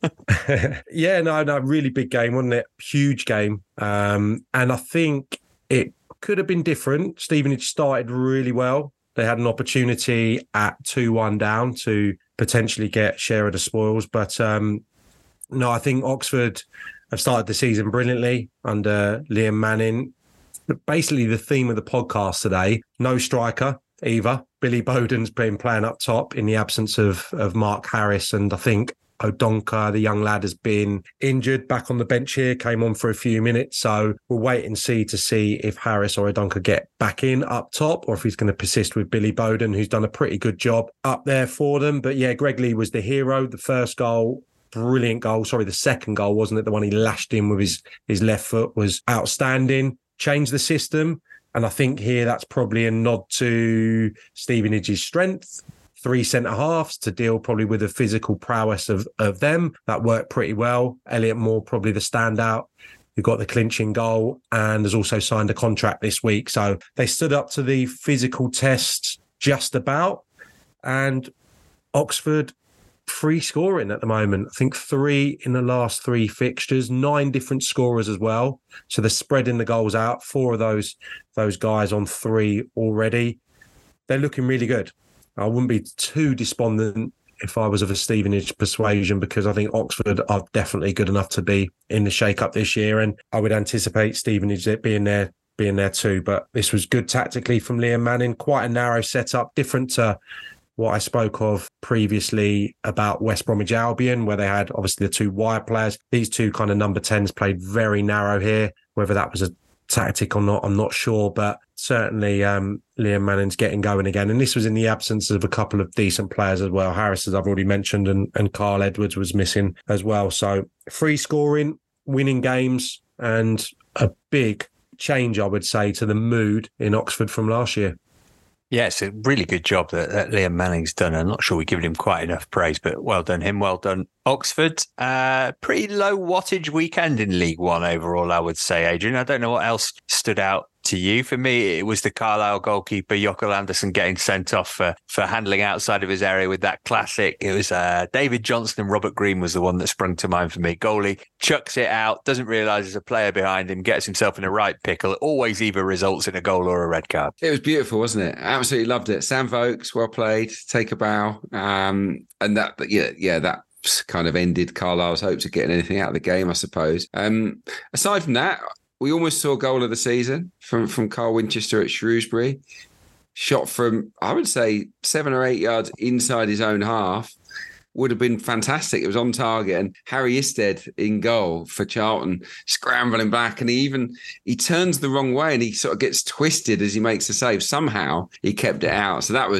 yeah, no, no, really big game, wasn't it? Huge game. Um, and I think it could have been different. Stevenage started really well. They had an opportunity at two one down to potentially get share of the spoils. But um, no, I think Oxford have started the season brilliantly under Liam Manning. Basically, the theme of the podcast today, no striker either. Billy Bowden's been playing up top in the absence of of Mark Harris, and I think Odonka, the young lad, has been injured, back on the bench here, came on for a few minutes. So we'll wait and see to see if Harris or Odonka get back in up top, or if he's going to persist with Billy Bowden, who's done a pretty good job up there for them. But yeah, Greg Lee was the hero. The first goal, brilliant goal. Sorry, the second goal, wasn't it? The one he lashed in with his, his left foot was outstanding. Changed the system. And I think here that's probably a nod to Stevenage's strength. Three centre-halves to deal probably with the physical prowess of, of them. That worked pretty well. Elliot Moore probably the standout, who got the clinching goal and has also signed a contract this week. So they stood up to the physical test just about. And Oxford, free scoring at the moment. I think three in the last three fixtures, nine different scorers as well. So they're spreading the goals out. Four of those, those guys on three already. They're looking really good. I wouldn't be too despondent if I was of a Stevenage persuasion, because I think Oxford are definitely good enough to be in the shake-up this year. And I would anticipate Stevenage being there, being there too. But this was good tactically from Liam Manning. Quite a narrow setup, different to what I spoke of previously about West Bromwich Albion, where they had obviously the two wide players. These two kind of number tens played very narrow here. Whether that was a tactic or not, I'm not sure, but certainly um, Liam Manning's getting going again. And this was in the absence of a couple of decent players as well. Harris, as I've already mentioned, and, and Carl Edwards was missing as well. So free scoring, winning games, and a big change, I would say, to the mood in Oxford from last year. Yeah, it's a really good job that, that Liam Manning's done. I'm not sure we've given him quite enough praise, but well done him, well done Oxford. Uh, pretty low wattage weekend in League One overall, I would say, Adrian. I don't know what else stood out to you. For me, it was the Carlisle goalkeeper, Jokkel Anderson, getting sent off for, for handling outside of his area with that classic. It was uh, David Johnson and Robert Green was the one that sprung to mind for me. Goalie chucks it out, doesn't realise there's a player behind him, gets himself in a right pickle. It always either results in a goal or a red card. It was beautiful, wasn't it? Absolutely loved it. Sam Vokes, well played. Take a bow. Um, and that, yeah, yeah, that kind of ended Carlisle's hopes of getting anything out of the game, I suppose. Um, aside from that, we almost saw goal of the season from, from Carl Winchester at Shrewsbury. Shot from, I would say, seven or eight yards inside his own half. Would have been fantastic. It was on target. And Harry Isted in goal for Charlton, scrambling back. And he even, he turns the wrong way and he sort of gets twisted as he makes the save. Somehow he kept it out. So that was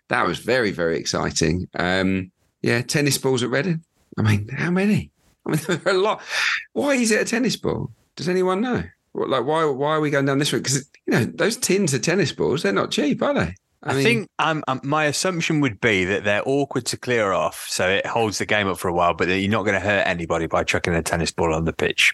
that was very, very exciting. Um, yeah, tennis balls at Reading. I mean, how many? I mean, there are a lot. Why is it a tennis ball? Does anyone know? Like, why why are we going down this route? Because, you know, those tins of tennis balls, they're not cheap, are they? I, I mean, think um, um, my assumption would be that they're awkward to clear off, so it holds the game up for a while, but that you're not going to hurt anybody by chucking a tennis ball on the pitch.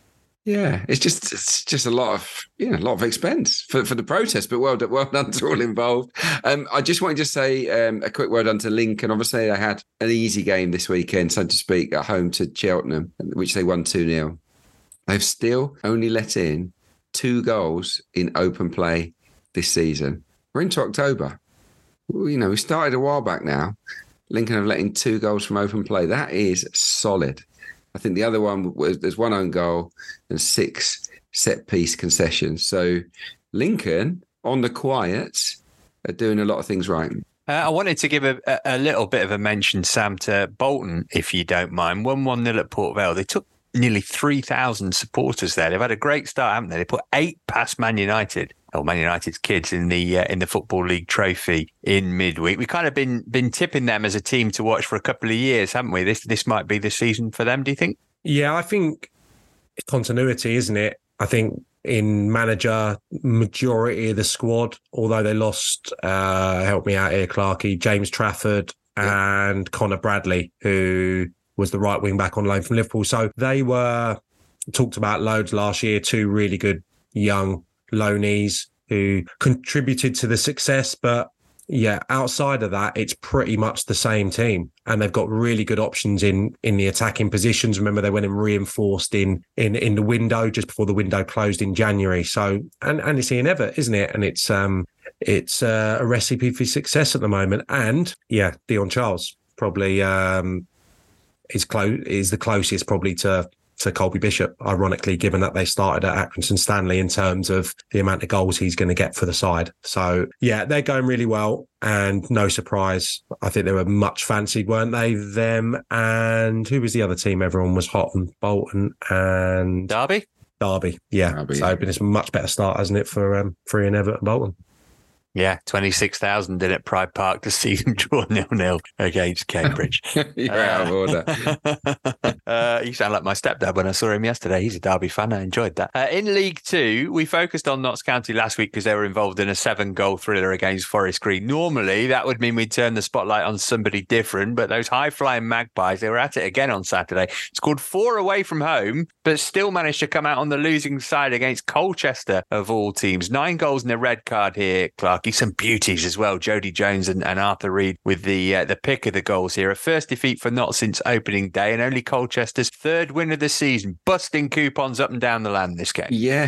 Yeah, it's just it's just a lot of you know a lot of expense for, for the protest, but well done, well done to all involved. Um, I just wanted to say um, a quick word on to Lincoln. Obviously, they had an easy game this weekend, so to speak, at home to Cheltenham, which they won two nil. They've still only let in two goals in open play this season. We're into October. You know, we started a while back now. Lincoln have let in two goals from open play. That is solid. I think the other one was there's one own goal and six set piece concessions. So Lincoln, on the quiet, are doing a lot of things right. Uh, I wanted to give a, a little bit of a mention, Sam, to Bolton, if you don't mind. one one nil at Port Vale. They took nearly three thousand supporters there. They've had a great start, haven't they? They put eight past Man United, or Man United's kids, in the uh, in the Football League trophy in midweek. We've kind of been been tipping them as a team to watch for a couple of years, haven't we? This this might be the season for them, do you think? Yeah, I think it's continuity, isn't it? I think in manager, majority of the squad, although they lost, uh, help me out here, Clarkey, James Trafford and yeah. Connor Bradley, who was the right wing back on loan from Liverpool. So they were talked about loads last year, two really good young loanees who contributed to the success. But yeah, outside of that, it's pretty much the same team. And they've got really good options in in the attacking positions. Remember, they went and reinforced in in in the window just before the window closed in January. So and, and it's Ian Evatt, isn't it? And it's um it's uh, a recipe for success at the moment. And yeah, Dion Charles probably um is close is the closest probably to to Colby Bishop, ironically, given that they started at Accrington Stanley in terms of the amount of goals he's going to get for the side. So, yeah, they're going really well. And no surprise, I think they were much fancied, weren't they? Them and who was the other team everyone was hot on? Bolton and... Derby? Derby, yeah. Derby, so yeah. It's a much better start, hasn't it, for, um, for Ian Evatt and Bolton. Yeah, twenty-six thousand in at Pride Park to see them draw nil-nil against Cambridge. You're uh, out of order. uh, you sound like my stepdad when I saw him yesterday. He's a Derby fan. I enjoyed that. Uh, in League Two, we focused on Notts County last week because they were involved in a seven-goal thriller against Forest Green. Normally, that would mean we'd turn the spotlight on somebody different, but those high-flying Magpies, they were at it again on Saturday. Scored four away from home, but still managed to come out on the losing side against Colchester, of all teams. Nine goals and a red card here, Clark. Some beauties as well. Jody Jones and, and Arthur Reed with the uh, the pick of the goals here. A first defeat for Notts since opening day, and only Colchester's third win of the season. Busting coupons up and down the land this game. Yeah,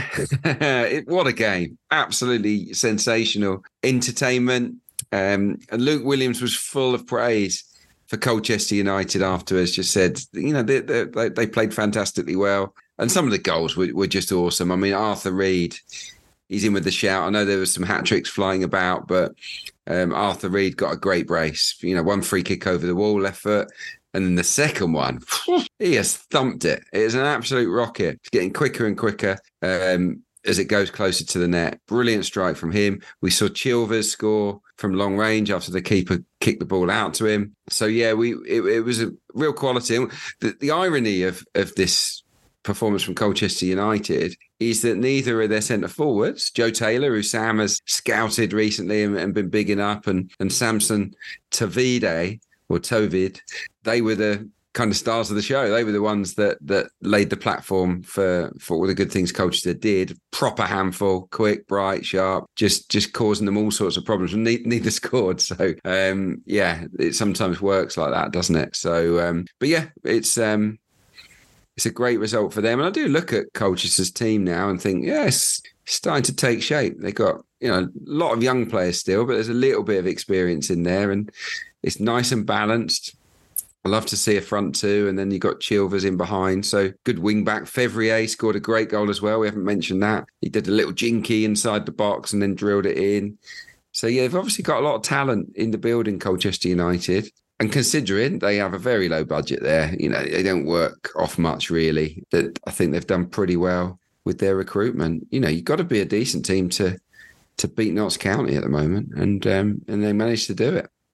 it, what a game. Absolutely sensational. Entertainment. Um, and Luke Williams was full of praise for Colchester United afterwards. Just said, you know, they, they, they played fantastically well. And some of the goals were, were just awesome. I mean, Arthur Reed... he's in with the shout. I know there was some hat tricks flying about, but um, Arthur Reed got a great brace. You know, one free kick over the wall, left foot. And then the second one, he has thumped it. It is an absolute rocket. It's getting quicker and quicker um, as it goes closer to the net. Brilliant strike from him. We saw Chilvers score from long range after the keeper kicked the ball out to him. So, yeah, we it, it was a real quality. The, the irony of, of this performance from Colchester United is that neither of their centre forwards, Joe Taylor, who Sam has scouted recently and, and been bigging up, and, and Samson Tavide, or Tovid, they were the kind of stars of the show. They were the ones that that laid the platform for, for all the good things Colchester did. Proper handful, quick, bright, sharp, just just causing them all sorts of problems. And neither, neither scored. So, um, yeah, it sometimes works like that, doesn't it? So, um, but yeah, it's... Um, It's a great result for them. And I do look at Colchester's team now and think, yes, it's starting to take shape. They've got, you know, a lot of young players still, but there's a little bit of experience in there and it's nice and balanced. I love to see a front two, and then you've got Chilvers in behind. So good wing back. Fevrier scored a great goal as well. We haven't mentioned that. He did a little jinky inside the box and then drilled it in. So, yeah, they've obviously got a lot of talent in the building, Colchester United. And considering they have a very low budget there, you know, they don't work off much really. That I think they've done pretty well with their recruitment. You know, you've got to be a decent team to to beat Notts County at the moment, and um, and they managed to do it.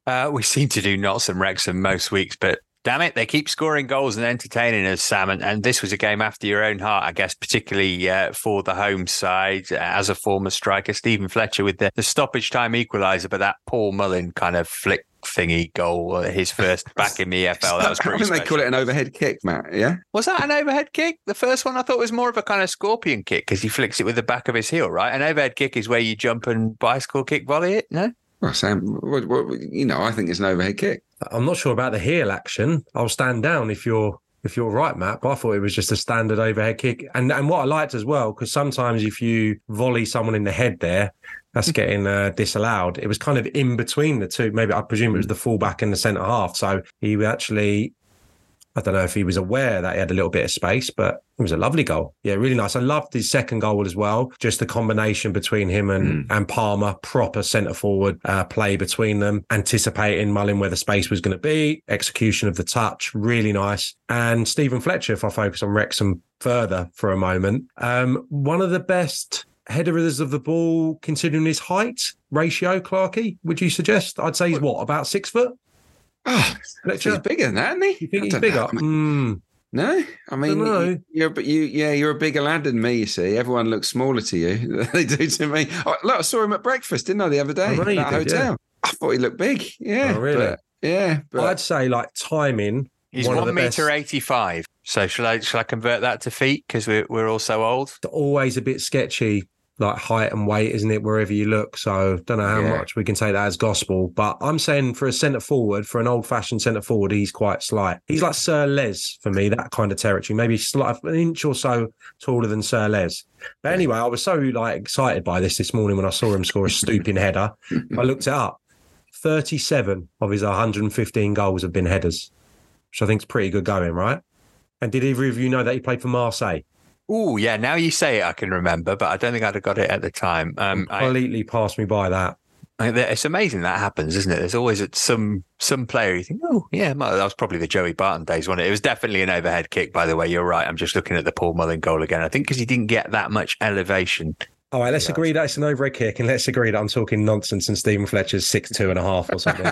Uh, we seem to do Notts and Wrexham most weeks, but damn it, they keep scoring goals and entertaining us, Sam. And, and this was a game after your own heart, I guess, particularly uh, for the home side. As a former striker, Stephen Fletcher with the, the stoppage time equaliser, but that Paul Mullin kind of flick thingy goal, his first back in the E F L. That was pretty I think special. they call it an overhead kick, Matt. Yeah. Was that an overhead kick? The first one I thought was more of a kind of scorpion kick because he flicks it with the back of his heel, right? An overhead kick is where you jump and bicycle kick volley it, no? Well, Sam, what, what, you know, I think it's an overhead kick. I'm not sure about the heel action. I'll stand down if you're if you're right, Matt. But I thought it was just a standard overhead kick. And and what I liked as well, because sometimes if you volley someone in the head there, that's getting uh, disallowed. It was kind of in between the two. Maybe I presume it was the fullback and the centre half. So he actually, I don't know if he was aware that he had a little bit of space, but it was a lovely goal. Yeah, really nice. I loved his second goal as well. Just the combination between him and, mm. and Palmer, proper centre forward uh, play between them, anticipating Mullin where the space was going to be, execution of the touch, really nice. And Stephen Fletcher, if I focus on Wrexham further for a moment, um, one of the best headers of the ball, considering his height ratio, Clarkey, would you suggest? I'd say he's what, about six foot? Oh, he's bigger than that, isn't he? You think he's bigger? Mm. No, I mean, I you, you're, but you, yeah, you're a bigger lad than me. You see, everyone looks smaller to you than they do to me. Oh, look, I saw him at breakfast, didn't I, the other day at that did, Yeah. hotel? I thought he looked big. Yeah, oh, really? But, yeah, but I'd say like timing. He's one, one of the meter best, eighty-five. So shall I shall I convert that to feet because we're we're all so old? Always a bit sketchy. Like height and weight, isn't it, wherever you look? So don't know how yeah. much we can take that as gospel. But I'm saying for a centre forward, for an old-fashioned centre forward, he's quite slight. He's like Sir Les for me, that kind of territory. Maybe slight, an inch or so taller than Sir Les. But anyway, I was so like excited by this this morning when I saw him score a stooping header. I looked it up. thirty-seven of his one hundred fifteen goals have been headers, which I think is pretty good going, right? And did either of you know that he played for Marseille? Oh, yeah. Now you say it, I can remember, but I don't think I'd have got it at the time. Um, Completely I, passed me by that. I, it's amazing that happens, isn't it? There's always some some player you think, oh, yeah, that was probably the Joey Barton days, wasn't it? It was definitely an overhead kick, by the way. You're right. I'm just looking at the Paul Mullin goal again. I think because he didn't get that much elevation. All right, let's yeah. agree that it's an overhead kick, and let's agree that I'm talking nonsense and Stephen Fletcher's six two and a half or something.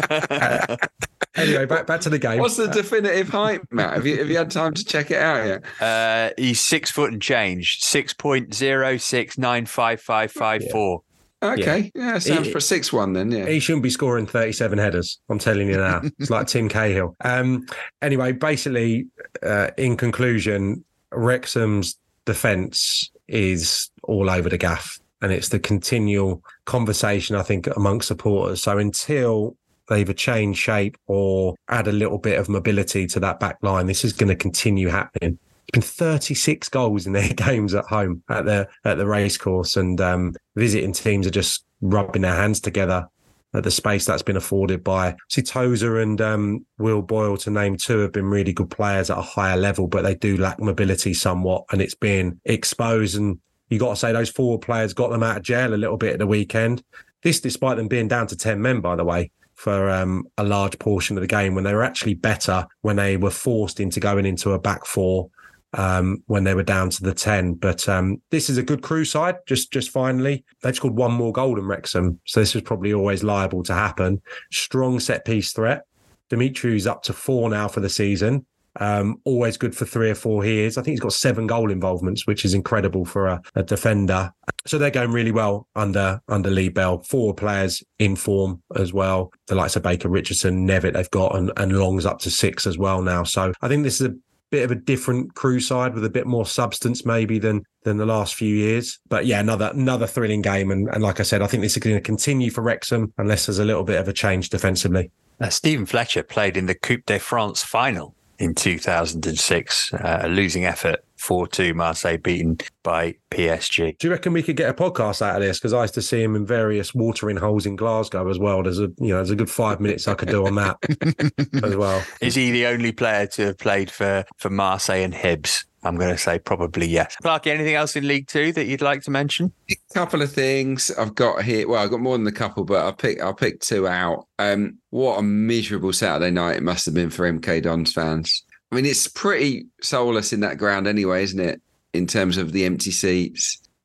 uh, anyway, back back to the game. What's the definitive height, Matt? Have you have you had time to check it out yet? Uh, he's six foot and change, six point zero six nine five five five four. Okay, yeah, yeah sounds he, for a six one then. Yeah, he shouldn't be scoring thirty-seven headers. I'm telling you now, it's like Tim Cahill. Um, anyway, basically, uh, in conclusion, Wrexham's defence is all over the gaff, and it's the continual conversation, I think, amongst supporters. So until they either change shape or add a little bit of mobility to that back line, this is going to continue happening. It's been thirty-six goals in their games at home at the at the racecourse, and um, visiting teams are just rubbing their hands together at the space that's been afforded by. See, Tozer and um, Will Boyle, to name two, have been really good players at a higher level, but they do lack mobility somewhat, and it's been exposed. And you got to say those forward players got them out of jail a little bit at the weekend. This, despite them being down to ten men, by the way, for um, a large portion of the game, when they were actually better when they were forced into going into a back four. Um, when they were down to the ten. But um, this is a good Crew side, just just finally. They've scored one more goal than Wrexham, so this is probably always liable to happen. Strong set-piece threat. Dimitriou's up to four now for the season. Um, always good for three or four years. I think he's got seven goal involvements, which is incredible for a, a defender. So they're going really well under under Lee Bell. Four players in form as well. The likes of Baker, Richardson, Nevitt they've got, and, and Long's up to six as well now. So I think this is a bit of a different Crew side with a bit more substance maybe than than the last few years. But yeah, another another thrilling game. And, and like I said, I think this is going to continue for Wrexham unless there's a little bit of a change defensively. Uh, Stephen Fletcher played in the Coupe de France final in two thousand six, uh, a losing effort, four two, Marseille beaten by P S G. Do you reckon we could get a podcast out of this? Because I used to see him in various watering holes in Glasgow as well. There's a you know there's a good five minutes I could do on that as well. Is he the only player to have played for, for Marseille and Hibs? I'm going to say probably yes. Clarky, anything else in League Two that you'd like to mention? A couple of things I've got here. Well, I've got more than a couple, but I'll pick I'll pick two out. Um, what a miserable Saturday night it must have been for M K Dons fans. I mean, it's pretty soulless in that ground anyway, isn't it? In terms of the empty seats.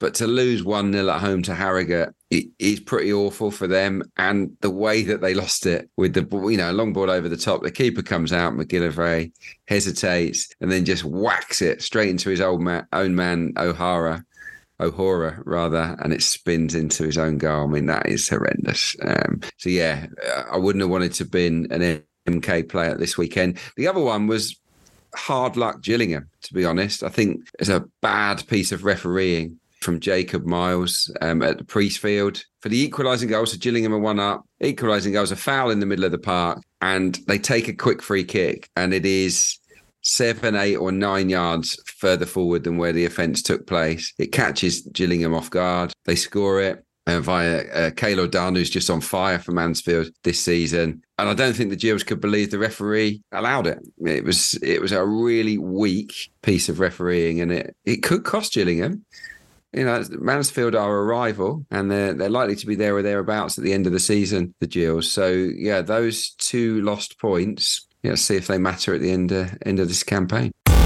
But to lose one nil at home to Harrogate it is pretty awful for them. And the way that they lost it with the, you know, long ball over the top, the keeper comes out, McGillivray hesitates and then just whacks it straight into his old man, own man, O'Hara. O'Hara rather, and it spins into his own goal. I mean, that is horrendous. Um, so yeah, I wouldn't have wanted to been an M K player this weekend. The other one was hard luck Gillingham, to be honest. I think it's a bad piece of refereeing from Jacob Miles um, at the Priestfield. For the equalising goal, so Gillingham are one up. Equalising goal is a foul in the middle of the park, and they take a quick free kick, and it is seven, eight or nine yards further forward than where the offence took place. It catches Gillingham off guard. They score it uh, via uh, Kaylor Dunn, who's just on fire for Mansfield this season. And I don't think the Gills could believe the referee allowed it. It was it was a really weak piece of refereeing, and it, it could cost Gillingham. You know, Mansfield are a rival, and they're they're likely to be there or thereabouts at the end of the season, the Gills. So yeah, those two lost points, yeah, see if they matter at the end uh, end of this campaign.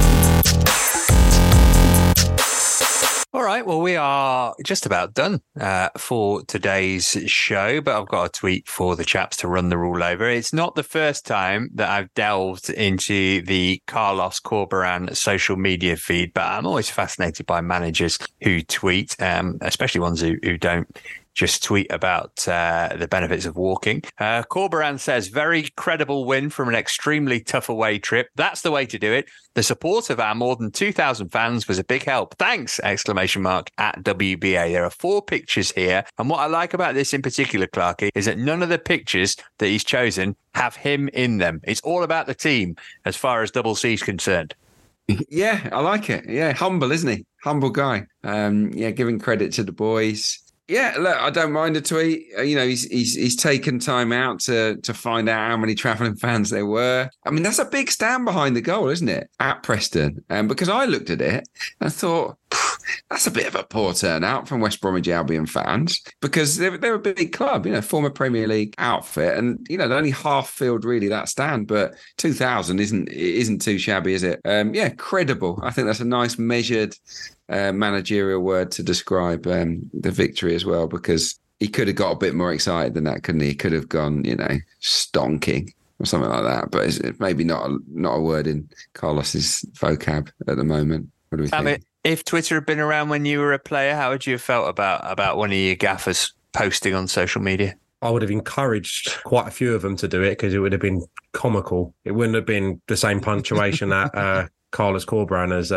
All right, well, we are just about done uh, for today's show, but I've got a tweet for the chaps to run the rule over. It's not the first time that I've delved into the Carlos Corberán social media feed, but I'm always fascinated by managers who tweet, um, especially ones who, who don't just tweet about uh, the benefits of walking. Uh, Corberán says, very credible win from an extremely tough away trip. That's the way to do it. The support of our more than two thousand fans was a big help. Thanks! Exclamation mark at W B A. There are four pictures here. And what I like about this in particular, Clarky, is that none of the pictures that he's chosen have him in them. It's all about the team as far as Double C's concerned. Yeah, I like it. Yeah, humble, isn't he? Humble guy. Um, yeah, giving credit to the boys. Yeah, look, I don't mind a tweet. You know, he's he's he's taken time out to to find out how many travelling fans there were. I mean, that's a big stand behind the goal, isn't it? At Preston. Um, because I looked at it and thought, that's a bit of a poor turnout from West Bromwich Albion fans, because they're, they're a big club, you know, former Premier League outfit. And, you know, they only half filled really that stand, but two thousand isn't isn't too shabby, is it? Um, yeah, credible. I think that's a nice measured Uh, managerial word to describe um, the victory as well, because he could have got a bit more excited than that, couldn't he? He could have gone, you know, stonking or something like that. But it's maybe not a, not a word in Carlos's vocab at the moment. What do we think? I mean, if Twitter had been around when you were a player, how would you have felt about about one of your gaffers posting on social media? I would have encouraged quite a few of them to do it, because it would have been comical. It wouldn't have been the same punctuation that uh, Carlos Corberán has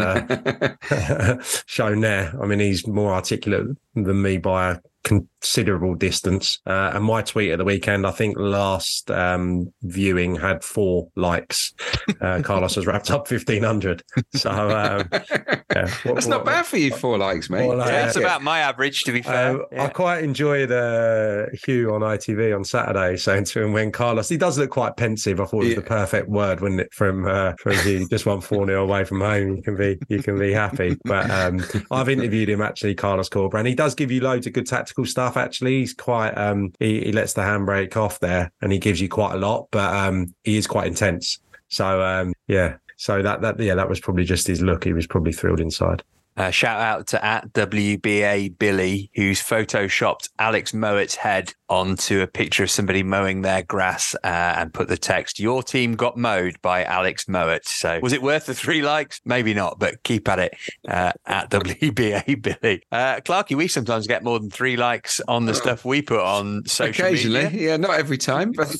uh, shown there. I mean, he's more articulate than me by a considerable distance. Uh, and my tweet at the weekend, I think last um, viewing had four likes. Uh, Carlos has wrapped up fifteen hundred. So um, yeah. what, that's not what, bad for you, four likes, mate. Well, uh, yeah, it's yeah. about my average, to be fair. Uh, yeah. I quite enjoyed uh, Hugh on I T V on Saturday saying to him, when Carlos, he does look quite pensive. I thought it was yeah. the perfect word, wasn't it, from uh, from Hugh? Just won four nil away from home. You can be you can be happy. But um, I've interviewed him, actually, Carlos Corberán. He does give you loads of good tactical stuff, actually. He's quite um he, he lets the handbrake off there, and he gives you quite a lot, but um he is quite intense. So um yeah so that that yeah that was probably just his look. He was probably thrilled inside. Uh, shout out to at W B A Billy, who's photoshopped Alex Mowatt's head onto a picture of somebody mowing their grass uh, and put the text, "Your team got mowed by Alex Mowat." So was it worth the three likes? Maybe not, but keep at it uh, at W B A Billy. Uh, Clarky, we sometimes get more than three likes on the stuff we put on social Occasionally, media. yeah, not every time, but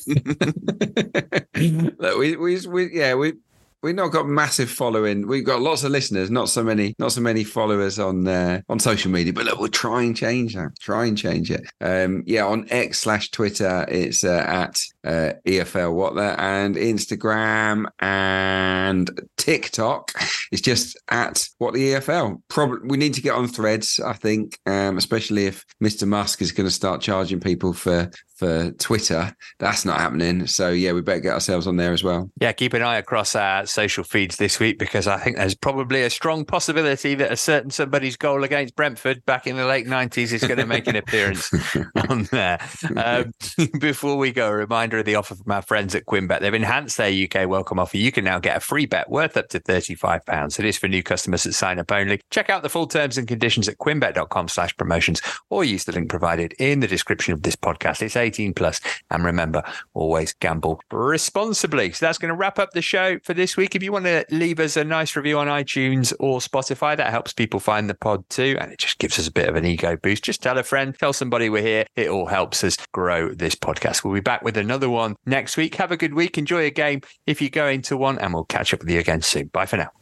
Look, we, we, we, yeah, we. We've not got massive following. We've got lots of listeners, not so many, not so many followers on uh, on social media. But look, we'll try and change that. Try and change it. Um, yeah, on X slash Twitter, it's uh, at uh, E F L What There, and Instagram and TikTok, it's just at What the E F L. Probably we need to get on Threads, I think, um, especially if Mister Musk is going to start charging people for. for Twitter. That's not happening. So yeah, we better get ourselves on there as well. Yeah, keep an eye across our social feeds this week, because I think there's probably a strong possibility that a certain somebody's goal against Brentford back in the late nineties is going to make an appearance on there. Um, before we go, a reminder of the offer from our friends at QuinnBet. They've enhanced their U K welcome offer. You can now get a free bet worth up to thirty-five pounds. It is for new customers that sign up only. Check out the full terms and conditions at quinnbet.com slash promotions or use the link provided in the description of this podcast. It's eighteen plus, and remember, always gamble responsibly. So that's going to wrap up the show for this week. If you want to leave us a nice review on iTunes or Spotify, that helps people find the pod too, and it just gives us a bit of an ego boost. Just tell a friend, tell somebody we're here. It all helps us grow this podcast. We'll be back with another one next week. Have a good week. Enjoy a game if you're going to one, and we'll catch up with you again soon. Bye for now.